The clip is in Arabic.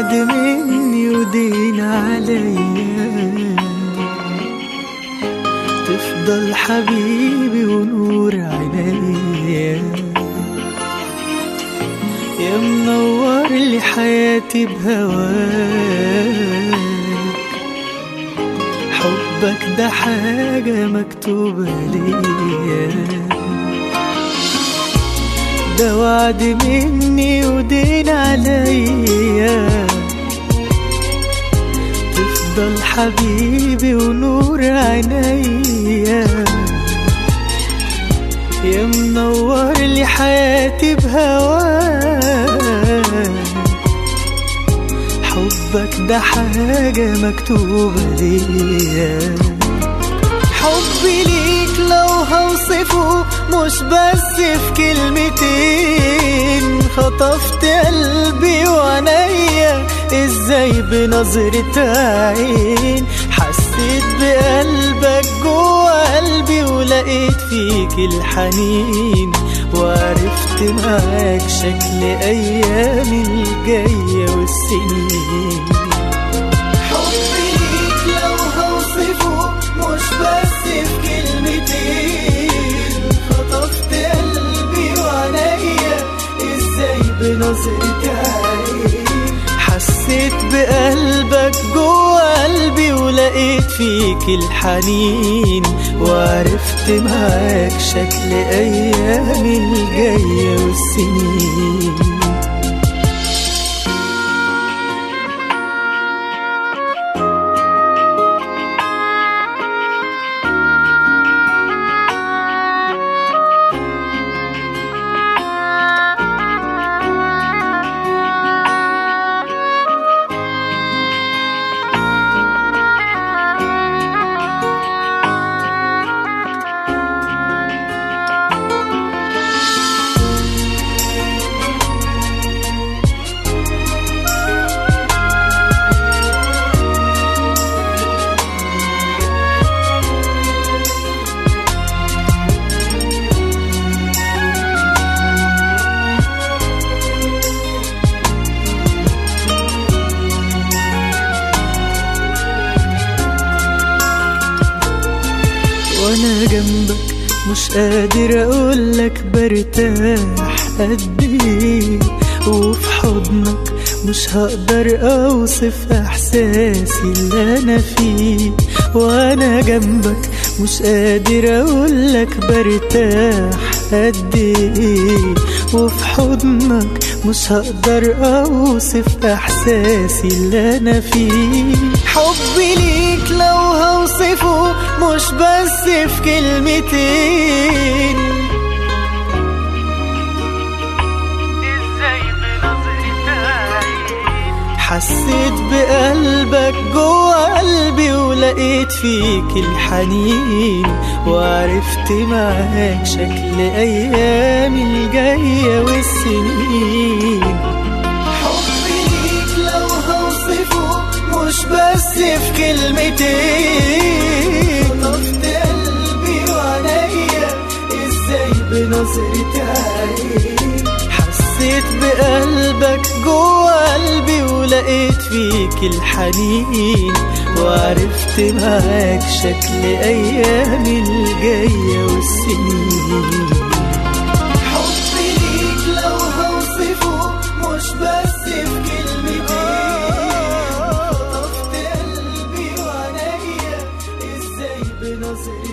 وعد مني ودين عليا، تفضل حبيبي ونور عينيا، يا منور لي حياتي بهواك. حبك ده حاجة مكتوبة ليا، ده وعد مني ودين عليا، تفضل حبيبي ونور عينيا، يا منور لي حياتي بهواك. حبك ده حاجة مكتوبة ليا. حبي ليك لو هوصفه مش بس في كلمتين، خطفت قلبي وعينيا ازاي بنظرة عين. حسيت بقلبك جوا قلبي ولقيت فيك الحنين، وعرفت معاك شكل ايامي الجاية والسنين. حبي ليك لو هوصفه مش بس في كلمتين، خطفت قلبي وعينيا ازاي بنظرة عين. حسيت بقلبك جوا قلبي ولقيت فيك الحنين، وعرفت معاك شكل ايامي الجاية والسنين. وانا جنبك مش قادر اقولك برتاح قد ايه، وفي حضنك مش هقدر اوصف احساسي اللي انا فيه. وانا جنبك مش قادر اقولك برتاح قد ايه، وفي حضنك مش هقدر اوصف احساسي اللي انا فيه. حبي ليك لو هوصفه مش بس في كلمتين، ازاي بنظرة عين. حسيت بقلبك جوا قلبي ولقيت فيك الحنين، وعرفت معاك شكل ايامي الجاية والسنين. حبي ليك لو هوصفه مش بس في كلمتين، خطفت قلبي وعينيا ازاي بنظرة عين. حسيت بقلبك جوا قلبي ولقيت فيك الحنين، وعرفت معاك شكل ايامي الجاية والسنين. حبي ليك لو هوصفه مش بس في كلمتين، خطفت قلبي وعينيا ازاي بنظرة